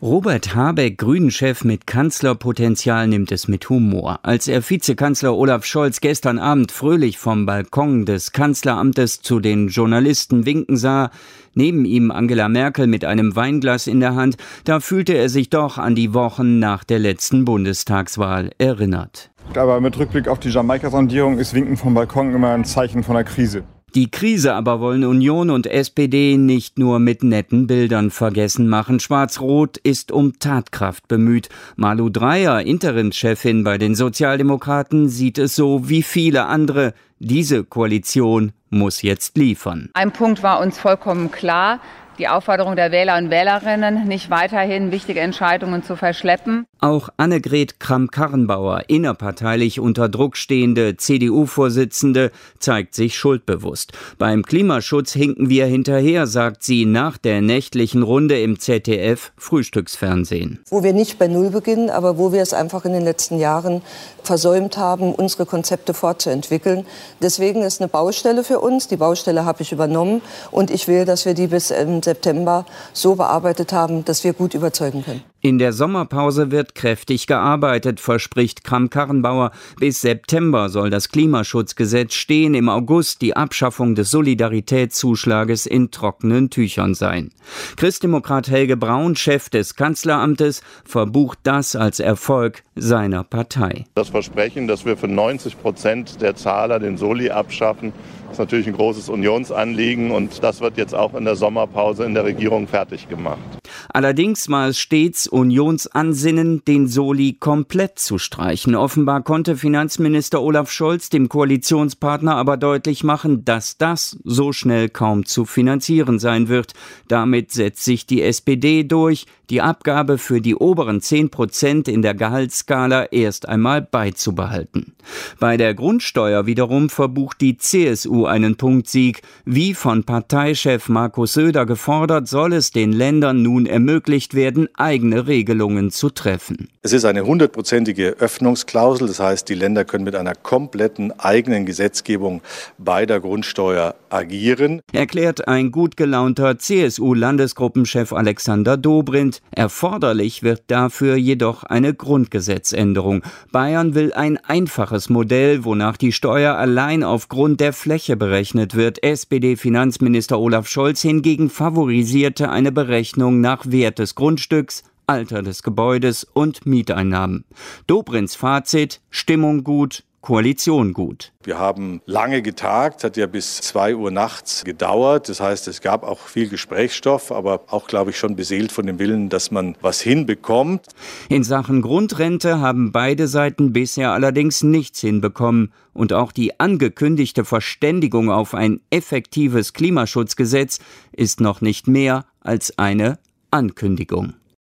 Robert Habeck, Grünen-Chef mit Kanzlerpotenzial, nimmt es mit Humor. Als er Vizekanzler Olaf Scholz gestern Abend fröhlich vom Balkon des Kanzleramtes zu den Journalisten winken sah, neben ihm Angela Merkel mit einem Weinglas in der Hand, da fühlte er sich doch an die Wochen nach der letzten Bundestagswahl erinnert. Aber mit Rückblick auf die Jamaika-Sondierung ist Winken vom Balkon immer ein Zeichen von einer Krise. Die Krise aber wollen Union und SPD nicht nur mit netten Bildern vergessen machen. Schwarz-Rot ist um Tatkraft bemüht. Malu Dreyer, Interimschefin bei den Sozialdemokraten, sieht es so wie viele andere. Diese Koalition muss jetzt liefern. Ein Punkt war uns vollkommen klar: Die Aufforderung der Wähler und Wählerinnen, nicht weiterhin wichtige Entscheidungen zu verschleppen. Auch Annegret Kramp-Karrenbauer, innerparteilich unter Druck stehende CDU-Vorsitzende, zeigt sich schuldbewusst. Beim Klimaschutz hinken wir hinterher, sagt sie nach der nächtlichen Runde im ZDF-Frühstücksfernsehen. Wo wir nicht bei Null beginnen, aber wo wir es einfach in den letzten Jahren versäumt haben, unsere Konzepte fortzuentwickeln. Deswegen ist eine Baustelle für uns. Die Baustelle habe ich übernommen und ich will, dass wir die bis September so bearbeitet haben, dass wir gut überzeugen können. In der Sommerpause wird kräftig gearbeitet, verspricht Kramp-Karrenbauer. Bis September soll das Klimaschutzgesetz stehen, im August die Abschaffung des Solidaritätszuschlages in trockenen Tüchern sein. Christdemokrat Helge Braun, Chef des Kanzleramtes, verbucht das als Erfolg seiner Partei. Das Versprechen, dass wir für 90% der Zahler den Soli abschaffen, ist natürlich ein großes Unionsanliegen und das wird jetzt auch in der Sommerpause in der Regierung fertig gemacht. Allerdings war es stets Unionsansinnen, den Soli komplett zu streichen. Offenbar konnte Finanzminister Olaf Scholz dem Koalitionspartner aber deutlich machen, dass das so schnell kaum zu finanzieren sein wird. Damit setzt sich die SPD durch, die Abgabe für die oberen 10% in der Gehaltsskala erst einmal beizubehalten. Bei der Grundsteuer wiederum verbucht die CSU einen Punktsieg. Wie von Parteichef Markus Söder gefordert, soll es den Ländern nun ermöglicht werden, eigene Regelungen zu treffen. Es ist eine 100%ige Öffnungsklausel, das heißt, die Länder können mit einer kompletten eigenen Gesetzgebung bei der Grundsteuer agieren. Erklärt ein gut gelaunter CSU-Landesgruppenchef Alexander Dobrindt. Erforderlich wird dafür jedoch eine Grundgesetzänderung. Bayern will ein einfaches Modell, wonach die Steuer allein aufgrund der Fläche berechnet wird. SPD-Finanzminister Olaf Scholz hingegen favorisierte eine Berechnung nach Wert des Grundstücks, Alter des Gebäudes und Mieteinnahmen. Dobrindts Fazit: Stimmung gut, Koalition gut. Wir haben lange getagt, hat ja bis 2 Uhr nachts gedauert. Das heißt, es gab auch viel Gesprächsstoff, aber auch, glaube ich, schon beseelt von dem Willen, dass man was hinbekommt. In Sachen Grundrente haben beide Seiten bisher allerdings nichts hinbekommen. Und auch die angekündigte Verständigung auf ein effektives Klimaschutzgesetz ist noch nicht mehr als eine Ankündigung.